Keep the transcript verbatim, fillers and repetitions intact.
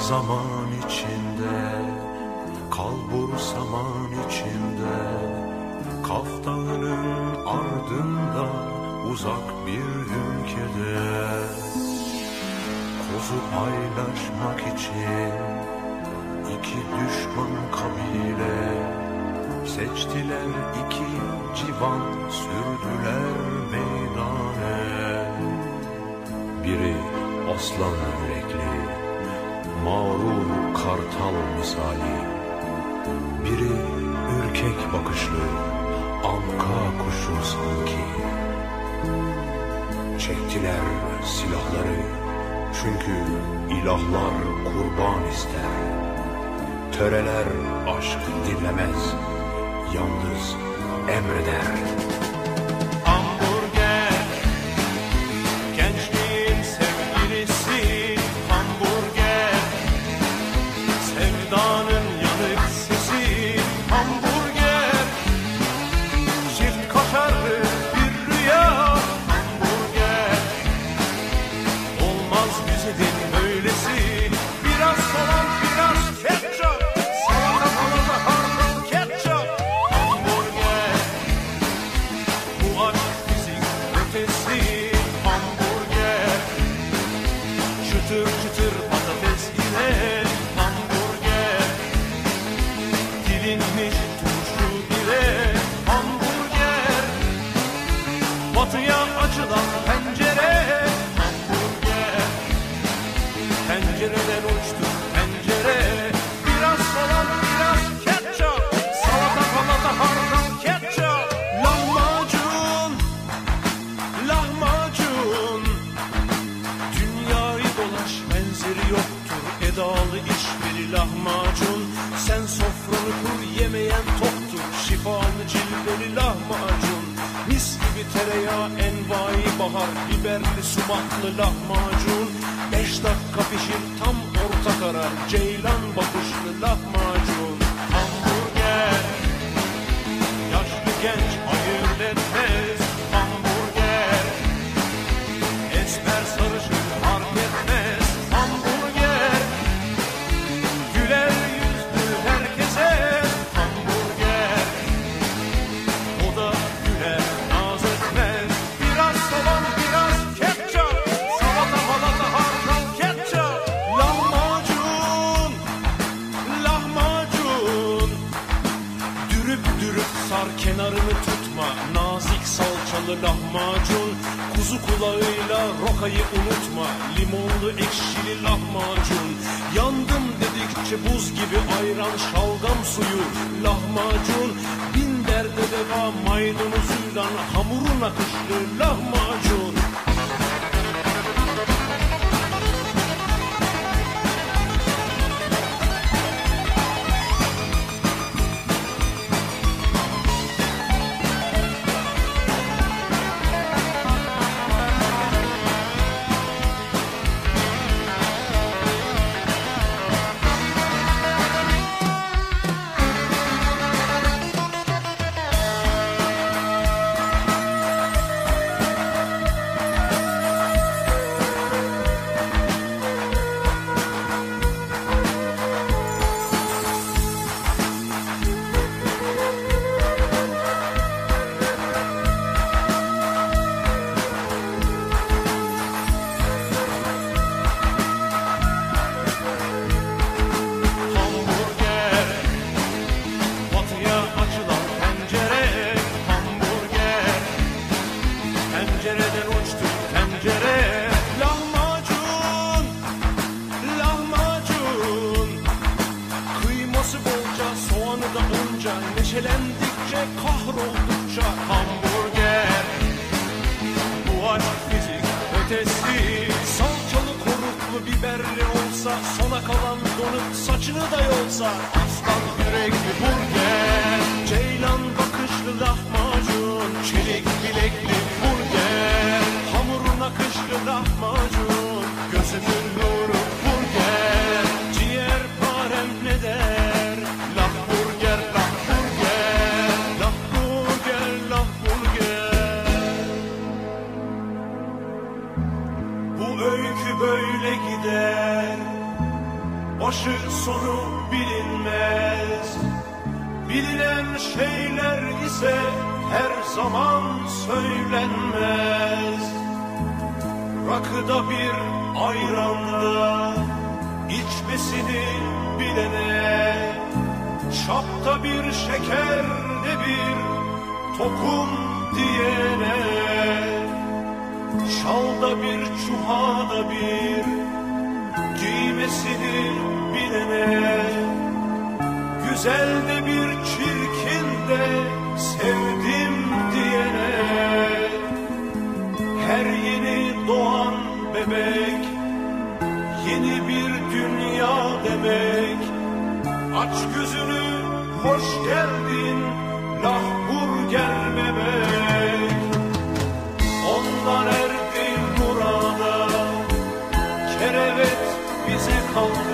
zaman içinde, kalbur saman içinde, Kaf Dağı'nın ardında uzak bir ülkede, kozu paylaşmak için iki düşman kabile seçtiler, iki civan sürdüler meydane. Biri aslan yürekli, mağrur kartal misali, biri ürkek bakışlı, anka kuşu sanki. Çektiler silahları, çünkü ilahlar kurban ister. Töreler aşk dinlemez, yalnız emreder. Hamburger, gençliğin sevgilisi. Hamburger, sevdanın yanık sesi. Hamburger, çift kaşarlı bir rüya. Hamburger, olmaz güzelim böylesi. Biraz salam, biraz ketçap, salata salata hardal ketçap. Hamburger, bu aşk fizik ötesi. Hamburger, çıtır çıtır patates ile. Hamburger, dilinmiş turşu ile. Hamburger, batıya açılan pencere. Hamburger, pencereden uçtu pencere. Biraz salam, biraz ketçap, salata palata hardal ketçap. Lahmacun, lahmacun, dünyayı dolaş benzeri yoktur. Edalı işveri lahmacun, sen sofranı kur yemeyen toktur. Şifalı cilveli lahmacun, mis gibi tereyağı envai bahar. Biberli sumaklı lahmacun, beş dakika pişir tam orta karar. Ceylan bakışlı lahmacun. Hamburger, yaşlı genç ayırt etmez. Hamburger, esmer sarışın fark etmez. Hamburger, güler yüzlü herkese. Hamburger, o da güler naz etmez. Biraz salam, biraz ketçap, salata palata hardal ketçap. Lahmacun, lahmacun, dürüp dürüp sar kenarını tutma. Nazik salçalı lahmacun, kuzu kulağıyla rokayı unutma. Limonlu ekşili lahmacun, yandım dedikçe buz gibi ayran şalgam suyu. Lahmacun, bin derde deva maydanozuyla. Hamurun akışlı lahmacun. Hamburger, batıya açılan pencere. Hamburger, pencereden uçtu pencere. Lahmacun, lahmacun, kıyması bolca, soğanı da onca. Neşelendikçe, kahroldukça. Hamburger, bu aşk fizik ötesi. Salçalı koruklu biberli olsa, sona kalan donuk saçını da yolsa. Aslan yürekli burger, ceylan bakışlı lahmacun, çelik bilekli burger, hamurun akışlı lahmacun, gözümün nuru burger, ciğer parem ne der? Lahburger, lahburger, lahburger, lahburger. Bu öykü böyle gider, sonu bilinmez. Bilinen şeyler ise her zaman söylenmez. Rakıda bir ayranda içmesini bilene, çapta bir şekerde bir tokum diyene, şalda bir çuhada bir giymesini bilene, güzel de bir çirkin de sevdim diyene, her yeni doğan bebek yeni bir dünya demek. Aç gözünü, hoş geldin, lahbur gelmemek. Ondan erdi murada, kerevet bize kaldı.